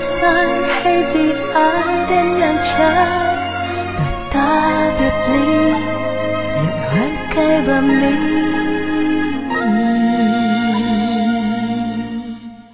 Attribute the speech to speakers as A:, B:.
A: sai hay vì ai đến ngăn trái đời ta biệt ly, nhựa hoang cay bờ mi.